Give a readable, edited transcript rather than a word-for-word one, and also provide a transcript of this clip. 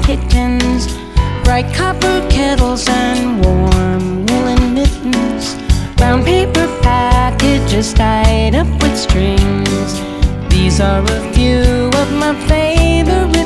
kittens, bright copper kettles and warm woolen mittens, brown paper packages tied up with strings. These are a few of my favorite